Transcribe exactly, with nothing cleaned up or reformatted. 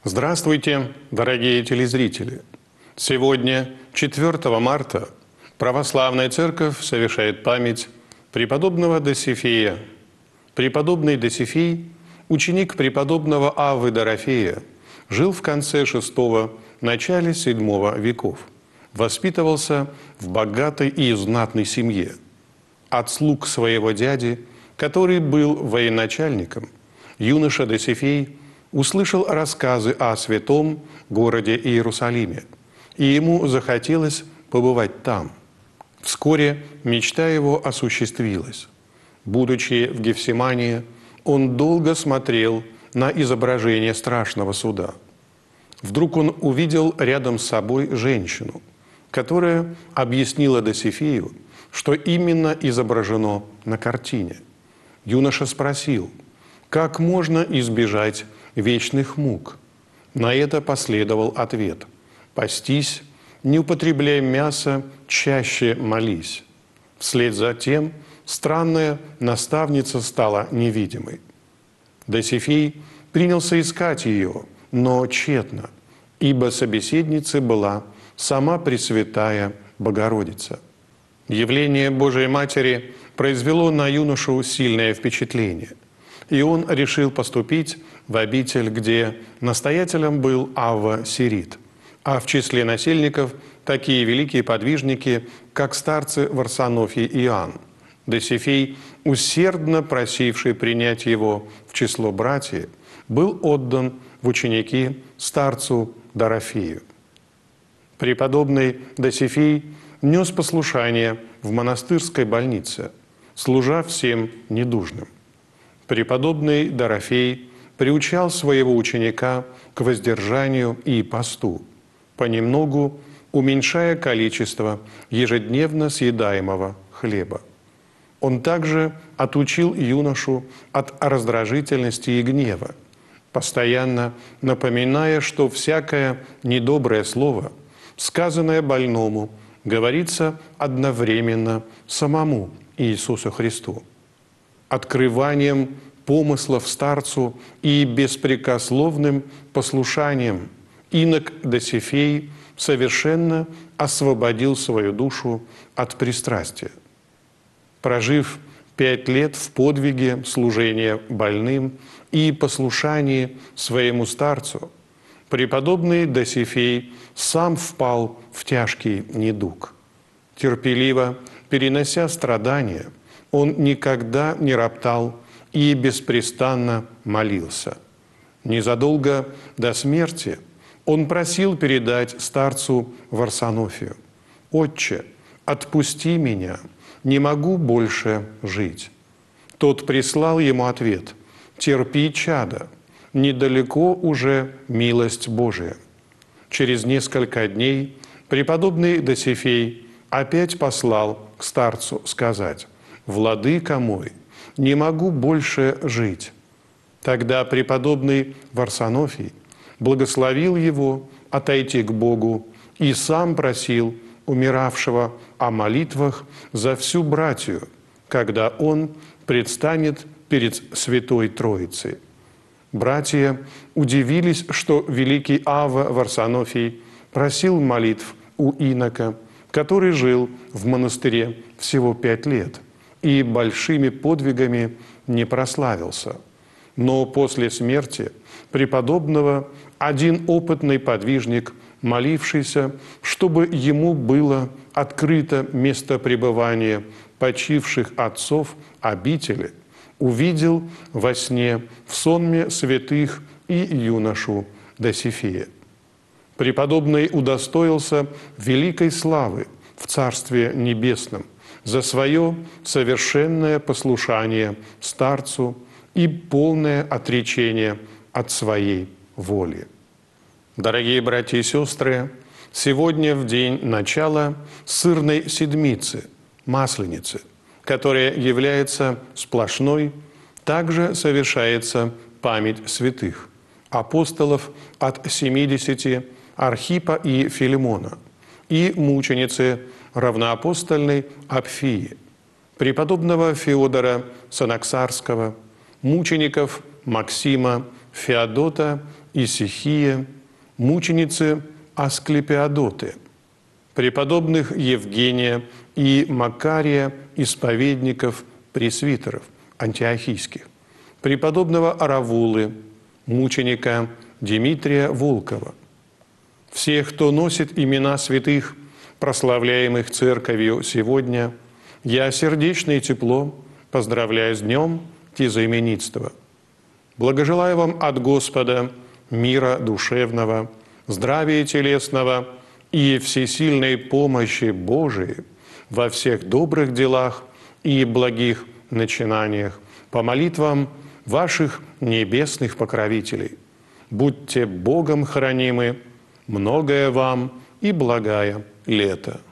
Здравствуйте, дорогие телезрители! Сегодня, четвёртого марта, Православная Церковь совершает память преподобного Досифея. Преподобный Досифей, ученик преподобного Аввы Дорофея, жил в конце шестого – начале седьмого веков. Воспитывался в богатой и знатной семье. От слуг своего дяди, который был военачальником, юноша Досифей услышал рассказы о святом городе Иерусалиме, и ему захотелось побывать там. Вскоре мечта его осуществилась. Будучи в Гефсимании, он долго смотрел на изображение страшного суда. Вдруг он увидел рядом с собой женщину, которая объяснила Досифею, что именно изображено на картине. Юноша спросил, как можно избежать вечных мук. На это последовал ответ: «Постись, не употребляй мясо, чаще молись». Вслед за тем странная наставница стала невидимой. Досифей принялся искать ее, но тщетно, ибо собеседницей была сама Пресвятая Богородица. Явление Божией Матери произвело на юношу сильное впечатление, и он решил поступить в обитель, где настоятелем был Авва Сирит, а в числе насельников такие великие подвижники, как старцы Варсонофий и Иоанн. Досифей, усердно просивший принять его в число братьев, был отдан в ученики старцу Дорофею. Преподобный Досифей нес послушание в монастырской больнице, служа всем недужным. Преподобный Дорофей приучал своего ученика к воздержанию и посту, понемногу уменьшая количество ежедневно съедаемого хлеба. Он также отучил юношу от раздражительности и гнева, постоянно напоминая, что всякое недоброе слово, сказанное больному, говорится одновременно самому Иисусу Христу. Открыванием помыслов старцу и беспрекословным послушанием инок Досифей совершенно освободил свою душу от пристрастия. Прожив пять лет в подвиге служения больным и послушании своему старцу, преподобный Досифей сам впал в тяжкий недуг. Терпеливо перенося страдания, он никогда не роптал и беспрестанно молился. Незадолго до смерти он просил передать старцу Варсонофию: «Отче, отпусти меня, не могу больше жить». Тот прислал ему ответ: «Терпи, чадо, недалеко уже милость Божия». Через несколько дней преподобный Досифей опять послал к старцу сказать: «Владыка мой, не могу больше жить». Тогда преподобный Варсонофий благословил его отойти к Богу и сам просил умиравшего о молитвах за всю братью, когда он предстанет перед Святой Троицей. Братья удивились, что великий Авва Варсонофий просил молитв у инока, который жил в монастыре всего пять лет и большими подвигами не прославился. Но после смерти преподобного один опытный подвижник, молившийся, чтобы ему было открыто место пребывания почивших отцов обители, увидел во сне в сонме святых и юношу Досифея. Преподобный удостоился великой славы в Царстве Небесном за свое совершенное послушание старцу и полное отречение от своей воли. Дорогие братья и сестры, сегодня в день начала сырной седмицы, Масленицы, которая является сплошной, также совершается память святых апостолов от семидесяти, Архипа и Филимона, и мученицы равноапостольной Апфии, преподобного Феодора Санаксарского, мучеников Максима, Феодота, Исихия, мученицы Асклепиадоты, преподобных Евгения и Макария, исповедников, пресвитеров антиохийских, преподобного Аравулы, мученика Димитрия Волкова, всех, кто носит имена святых, прославляемых Церковью сегодня, я сердечно и тепло поздравляю с днем тезаименитства. Благожелаю вам от Господа мира душевного, здравия телесного и всесильной помощи Божией во всех добрых делах и благих начинаниях по молитвам ваших небесных покровителей. Будьте Богом хранимы, многое вам и благая лето.